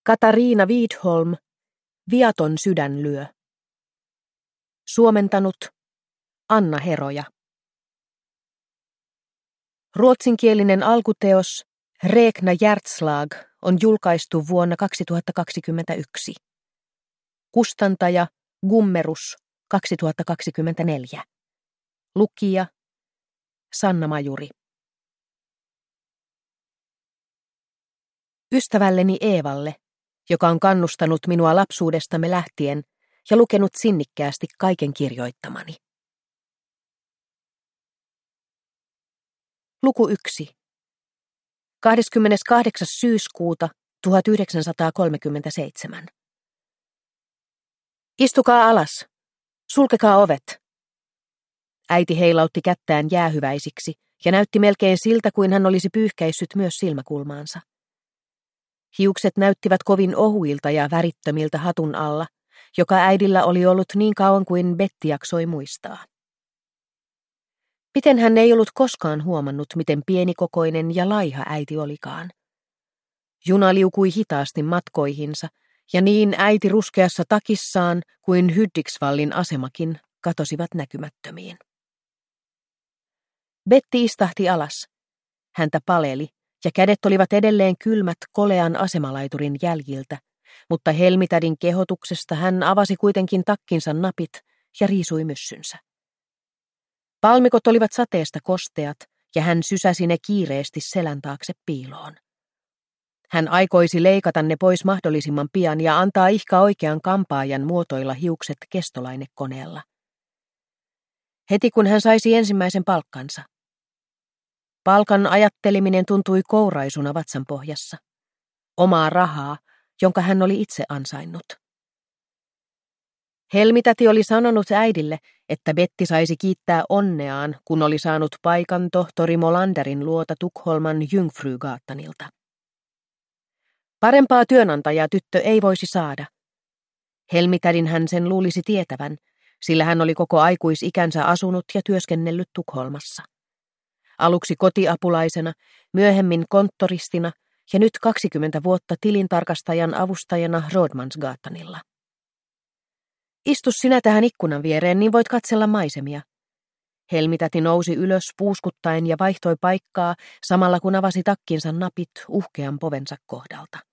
Katariina Widholm, Viaton sydän lyö. Suomentanut Anna Heroja. Ruotsinkielinen alkuteos Räkna hjärtslag on julkaistu vuonna 2021. Kustantaja Gummerus 2024. Lukija Sanna Majuri. Ystävälleni Eevalle, joka on kannustanut minua lapsuudestamme lähtien ja lukenut sinnikkäästi kaiken kirjoittamani. Luku 1. 28. syyskuuta 1937. Istukaa alas. Sulkekaa ovet. Äiti heilautti kättään jäähyväisiksi ja näytti melkein siltä, kuin hän olisi pyyhkäissyt myös silmäkulmaansa. Hiukset näyttivät kovin ohuilta ja värittömiltä hatun alla, joka äidillä oli ollut niin kauan kuin Betty jaksoi muistaa. Miten hän ei ollut koskaan huomannut, miten pienikokoinen ja laiha äiti olikaan. Juna liukui hitaasti matkoihinsa, ja niin äiti ruskeassa takissaan kuin Hudiksvallin asemakin katosivat näkymättömiin. Betty istahti alas. Häntä paleli, ja kädet olivat edelleen kylmät kolean asemalaiturin jäljiltä, mutta Helmitädin kehotuksesta hän avasi kuitenkin takkinsa napit ja riisui myssynsä. Palmikot olivat sateesta kosteat, ja hän sysäsi ne kiireesti selän taakse piiloon. Hän aikoisi leikata ne pois mahdollisimman pian ja antaa ihka oikean kampaajan muotoilla hiukset kestolainekoneella. Heti kun hän saisi ensimmäisen palkkansa. Palkan ajatteleminen tuntui kouraisuna vatsan pohjassa. Omaa rahaa, jonka hän oli itse ansainnut. Helmitäti oli sanonut äidille, että Betty saisi kiittää onneaan, kun oli saanut paikan tohtori Molanderin luota Tukholman Jungfrugatanilta. Parempaa työnantajaa tyttö ei voisi saada. Helmitädin hän sen luulisi tietävän, sillä hän oli koko aikuisikänsä asunut ja työskennellyt Tukholmassa. Aluksi kotiapulaisena, myöhemmin konttoristina ja nyt 20 vuotta tilintarkastajan avustajana Rådmansgatanilla. Istu sinä tähän ikkunan viereen, niin voit katsella maisemia. Helmitäti nousi ylös puuskuttaen ja vaihtoi paikkaa samalla kun avasi takkinsa napit uhkean povensa kohdalta.